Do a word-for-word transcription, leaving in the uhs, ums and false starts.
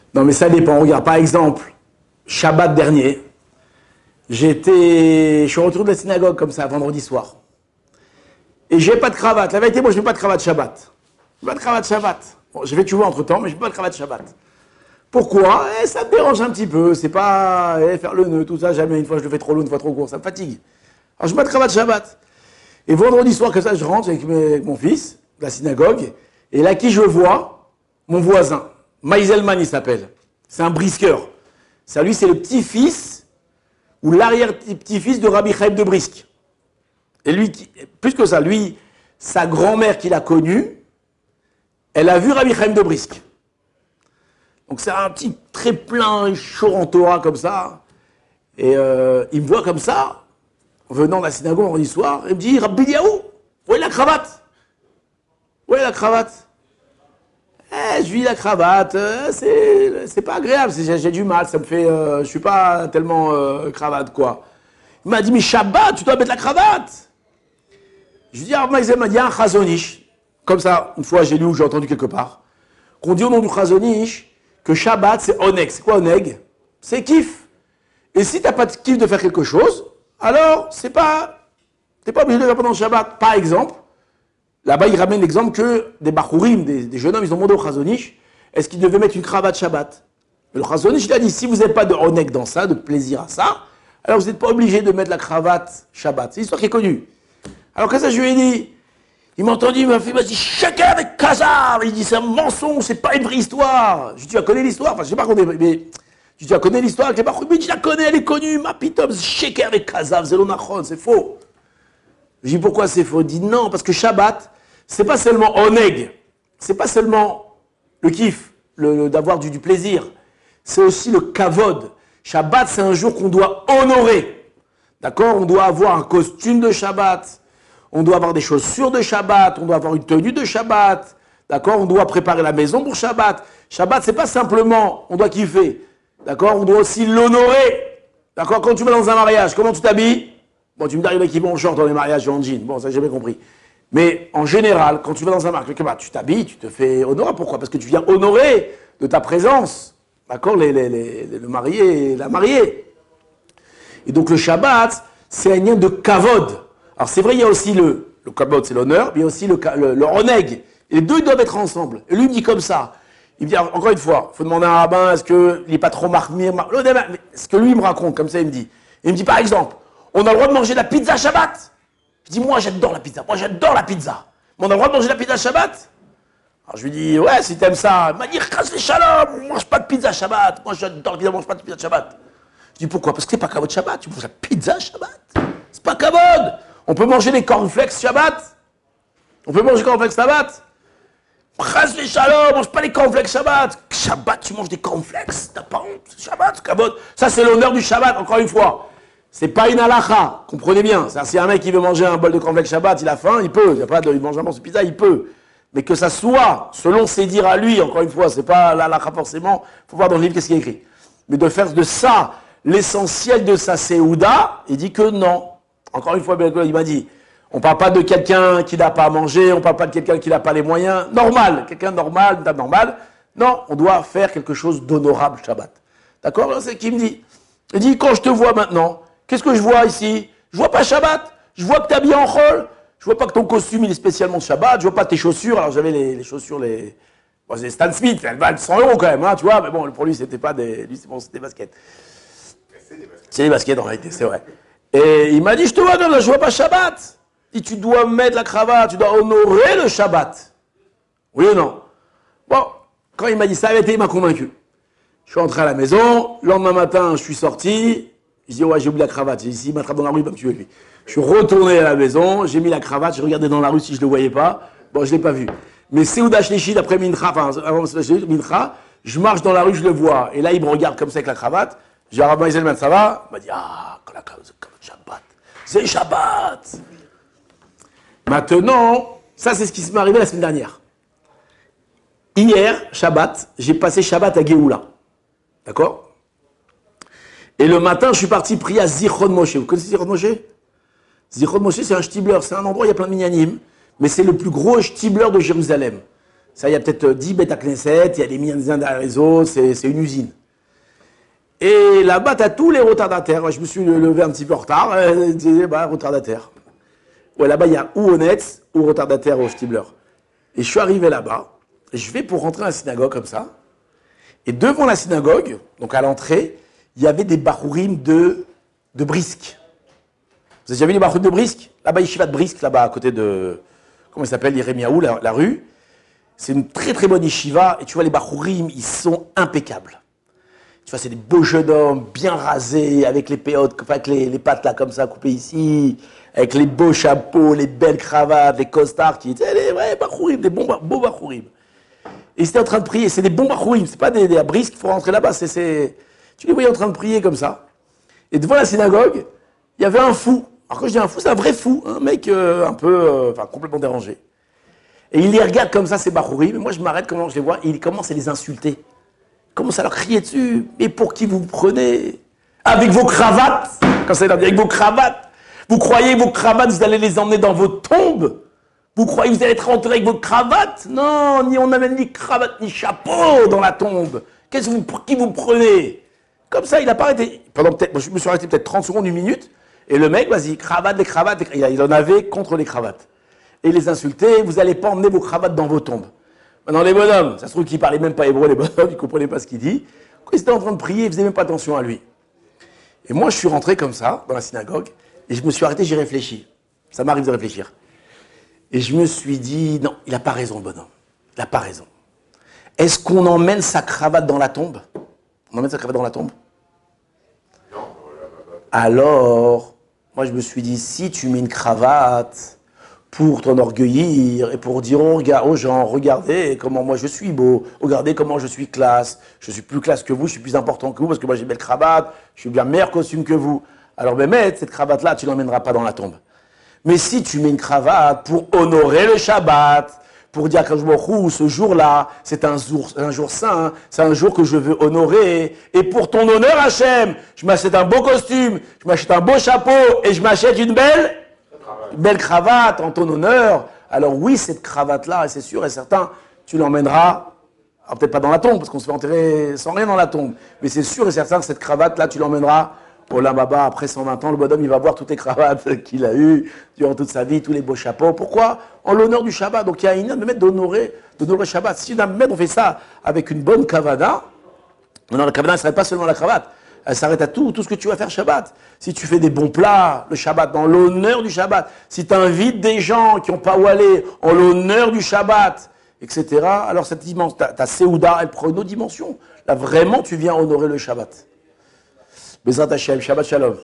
Non, mais ça dépend. Regarde, par exemple, Shabbat dernier, j'étais, je suis retourné de la synagogue comme ça, vendredi soir. Et j'ai pas de cravate. La vérité, moi, je n'ai pas de cravate Shabbat. Je n'ai pas de cravate Shabbat. Bon, j'ai fait tu vois entre temps, mais je n'ai pas de cravate Shabbat. Pourquoi? Eh, ça me dérange un petit peu. C'est pas eh, faire le nœud, tout ça. Jamais une fois je le fais trop long, une fois trop court. Ça me fatigue. Alors je mets de cravate Shabbat. Et vendredi soir, comme ça, je rentre avec, mes, avec mon fils, de la synagogue. Et là, qui je vois? Mon voisin. Maïzelman, il s'appelle. C'est un brisqueur. Ça, lui, c'est le petit-fils ou l'arrière-petit-fils de Rabbi Chaim de Brisk. Et lui, plus que ça, lui, sa grand-mère qu'il a connue, elle a vu Rabbi Chaim de Brisk. Donc c'est un petit très plein, chaud en Torah comme ça. Et euh, il me voit comme ça, venant de la synagogue vendredi soir, il me dit, Rabbi Eliaou, où est la cravate? Où est la cravate? Eh, je vis la cravate, euh, c'est, c'est pas agréable, c'est, j'ai, j'ai du mal, ça me fait, euh, je suis pas tellement euh, cravate quoi. Il m'a dit, mais Shabbat, tu dois mettre la cravate. Je lui dis, ah, il m'a dit, un chazonish. Comme ça, une fois j'ai lu ou j'ai entendu quelque part, qu'on dit au nom du chazonish, que Shabbat, c'est oneg. C'est quoi oneg? C'est kiff. Et si tu n'as pas de kiff de faire quelque chose, alors c'est pas, t'es pas obligé de le faire pendant le Shabbat. Par exemple, là-bas, il ramène l'exemple que des bachourim, des, des jeunes hommes, ils ont demandé au Chazonish, est-ce qu'ils devaient mettre une cravate Shabbat? Et le Chazonish, il a dit, si vous n'avez pas de oneg dans ça, de plaisir à ça, alors vous n'êtes pas obligé de mettre la cravate Shabbat. C'est une histoire qui est connue. Alors que ça, je lui ai dit, il m'a entendu, il m'a fait, il m'a dit, chacun avec Kazar. Il dit, c'est un mensonge, c'est pas une vraie histoire. Je lui ai dit, tu as connu l'histoire? Enfin, je sais pas qu'on est, mais, je lui ai dit, tu as connu l'histoire avec les bachourim? Il dit, je la connais, elle est connue, ma pitom, chacun avec Kazar, c'est l'onachon, c'est faux. Je lui ai dit, pourquoi c'est faux? Il dit, non, parce que Shabbat, c'est pas seulement oneg, c'est pas seulement le kiff, le, le, d'avoir du, du plaisir, c'est aussi le kavod. Shabbat, c'est un jour qu'on doit honorer. D'accord? On doit avoir un costume de Shabbat, on doit avoir des chaussures de Shabbat, on doit avoir une tenue de Shabbat. D'accord? On doit préparer la maison pour Shabbat. Shabbat, c'est pas simplement, on doit kiffer. D'accord? On doit aussi l'honorer. D'accord? Quand tu vas dans un mariage, comment tu t'habilles? Bon, tu me dis, il y en a qui vont en short dans les mariages et en jean. Bon, ça, j'ai jamais compris. Mais en général, quand tu vas dans un mariage, tu t'habilles, tu te fais honorer. Pourquoi? Parce que tu viens honorer de ta présence. D'accord? Les, les, les, le marié et la mariée. Et donc le Shabbat, c'est un lien de kavod. Alors c'est vrai, il y a aussi le, le kavod, c'est l'honneur, mais il y a aussi le, le, le oneg. Et les deux, ils doivent être ensemble. Et lui me dit comme ça. Il me dit, encore une fois, il faut demander à un rabbin, est-ce qu'il n'est pas trop marmire? Ce que lui me raconte, comme ça, il me dit. Il me dit, par exemple, on a le droit de manger de la pizza Shabbat? Je dis, moi, j'adore la pizza. Moi, j'adore la pizza. Mais on a le droit de manger de la pizza Shabbat? Alors je lui dis, ouais, si t'aimes ça. Il m'a dit, casse les shalom, on mange pas de pizza Shabbat. Moi, j'adore la pizza, on mange pas de pizza Shabbat. Je dis, pourquoi? Parce que c'est pas kavod Shabbat. Tu manges la pizza Shabbat? C'est pas kavod. On peut manger les cornflakes Shabbat? On peut manger les cornflakes Shabbat? Casse les shalom, mange pas les cornflakes Shabbat. Shabbat, tu manges des cornflakes? T'as pas honte? Shabbat, kavod. Ça, c'est l'honneur du Shabbat, encore une fois. C'est pas une halakha, comprenez bien. C'est-à-dire, si un mec qui veut manger un bol de cornflakes Shabbat, il a faim, il peut. Il, y a pas de, il mange un morceau de pizza, il peut. Mais que ça soit, selon ses dires à lui, encore une fois, c'est pas l'halakha forcément, il faut voir dans le livre qu'est-ce qui est écrit. Mais de faire de ça l'essentiel de sa séouda, il dit que non. Encore une fois, il m'a dit, on parle pas de quelqu'un qui n'a pas à manger, on parle pas de quelqu'un qui n'a pas les moyens. Normal, quelqu'un normal, une dame normale. Non, on doit faire quelque chose d'honorable Shabbat. D'accord? C'est ce qu'il me dit. Il dit, quand je te vois maintenant, qu'est-ce que je vois ici? Je vois pas Shabbat. Je vois que tu es habillé en chol. Je vois pas que ton costume il est spécialement de Shabbat. Je vois pas tes chaussures. Alors j'avais les, les chaussures, les. Bon, c'est Stan Smith, elles valent cent euros quand même, hein, tu vois. Mais bon, pour lui, c'était pas des. Lui, c'est bon, c'était des baskets. C'est des baskets en réalité, c'est vrai. Et il m'a dit, je te vois, non, là, je vois pas Shabbat. Il dit, tu dois mettre la cravate, tu dois honorer le Shabbat. Oui ou non? Bon, quand il m'a dit ça, il m'a convaincu. Je suis rentré à la maison. Le lendemain matin, je suis sorti. Je dis, ouais, j'ai oublié la cravate. J'ai dit, s'il m'attrape dans la rue, il va me tuer, lui. Je suis retourné à la maison, j'ai mis la cravate, j'ai regardé dans la rue si je ne le voyais pas. Bon, je ne l'ai pas vu. Mais Seouda Shlishi, d'après Mincha, enfin, avant Mincha, je marche dans la rue, je le vois. Et là, il me regarde comme ça avec la cravate. J'ai dit, Rabbi Zelman, ça va? Il m'a dit, ah, quand la cravate, c'est Shabbat. C'est Shabbat. Maintenant, ça, c'est ce qui m'est arrivé la semaine dernière. Hier, Shabbat, j'ai passé Shabbat à Géoula. D'accord? Et le matin, je suis parti prier à Zichron Moshe. Vous connaissez Zichron Moshe? Zichron Moshe, c'est un shtibler. C'est un endroit où il y a plein de minyanim. Mais c'est le plus gros shtibler de Jérusalem. Ça, il y a peut-être dix Beth Knesset, il y a des millions derrière les autres, c'est une usine. Et là-bas, tu as tous les retardataires. Je me suis levé un petit peu en retard, je disais, bah, retardataire. Ouais, là-bas, il y a ou honnête ou retardataire au Stibler. Et je suis arrivé là-bas, et je vais pour rentrer dans la synagogue comme ça. Et devant la synagogue, donc à l'entrée, il y avait des barourim de, de Brisk. Vous avez déjà vu les barourim de Brisk? Là-bas, Yeshiva de Brisk, là-bas, à côté de, comment il s'appelle, Yeremiaou, la, la rue. C'est une très très bonne yeshiva, et tu vois, les barourim, ils sont impeccables. Tu vois, c'est des beaux jeunes hommes, bien rasés, avec les péotes, avec les, les pattes là, comme ça, coupées ici, avec les beaux chapeaux, les belles cravates, les costards, qui étaient les vrais barourim, des bons, beaux barourim. Et ils étaient en train de prier, c'est des bons barourim, c'est pas des, des abrisques, il faut rentrer là-bas, c'est, tu les voyais en train de prier comme ça. Et devant la synagogue, il y avait un fou. Alors quand je dis un fou, c'est un vrai fou, un mec euh, un peu, euh, enfin complètement dérangé. Et il les regarde comme ça, ces barourim, et moi je m'arrête, comment je les vois, et il commence à les insulter. Il commence à leur crier dessus, mais pour qui vous prenez? Avec vos cravates, comme ça il leur dit, avec vos cravates. Vous croyez vos cravates, vous allez les emmener dans vos tombes? Vous croyez que vous allez être enterré avec vos cravates? Non, ni on n'amène ni cravate ni chapeau dans la tombe. Qu'est-ce que vous, pour qui vous prenez? Comme ça, il a pas arrêté. Pendant peut-être, je me suis arrêté peut-être trente secondes, une minute, et le mec, vas-y, cravate, les cravates, il en avait contre les cravates. Et les insultait, vous n'allez pas emmener vos cravates dans vos tombes. Maintenant, les bonhommes, ça se trouve qu'ils ne parlaient même pas hébreu, les bonhommes, ils ne comprenaient pas ce qu'il dit. Quand ils étaient en train de prier, ils ne faisaient même pas attention à lui. Et moi, je suis rentré comme ça, dans la synagogue, et je me suis arrêté, j'ai réfléchi. Ça m'arrive de réfléchir. Et je me suis dit, non, il n'a pas raison, le bonhomme. Il n'a pas raison. Est-ce qu'on emmène sa cravate dans la tombe? On emmène sa cravate dans la tombe? Non. Alors, moi, je me suis dit, si tu mets une cravate pour t'enorgueillir et pour dire aux gens, regardez comment moi je suis beau, regardez comment je suis classe, je suis plus classe que vous, je suis plus important que vous parce que moi j'ai une belle cravate, je suis bien meilleur costume que vous. Alors Mehmet, cette cravate-là, tu ne l'emmèneras pas dans la tombe. Mais si tu mets une cravate pour honorer le Shabbat, pour dire qu'un jour, ce jour-là, c'est un jour, un jour saint, c'est un jour que je veux honorer, et pour ton honneur Hachem, je m'achète un beau costume, je m'achète un beau chapeau, et je m'achète une belle... Une belle cravate en ton honneur. Alors oui, cette cravate-là, c'est sûr et certain, tu l'emmèneras, peut-être pas dans la tombe, parce qu'on se fait enterrer sans rien dans la tombe, mais c'est sûr et certain que cette cravate-là, tu l'emmèneras au Lamaba, après cent vingt ans, le bonhomme, il va voir toutes les cravates qu'il a eues durant toute sa vie, tous les beaux chapeaux. Pourquoi? En l'honneur du Shabbat. Donc il y a une de d'honorer, d'honorer le Shabbat. Si on fait ça avec une bonne kavana, non, la kavana ne s'arrête pas seulement à la cravate. Elle s'arrête à tout, tout ce que tu vas faire Shabbat. Si tu fais des bons plats, le Shabbat, dans l'honneur du Shabbat, si tu invites des gens qui n'ont pas où aller, en l'honneur du Shabbat, et cetera, alors cette dimension, ta, ta Séouda, elle prend une autre dimension. Là, vraiment, tu viens honorer le Shabbat. Bezrat Hashem, Shabbat Shalom.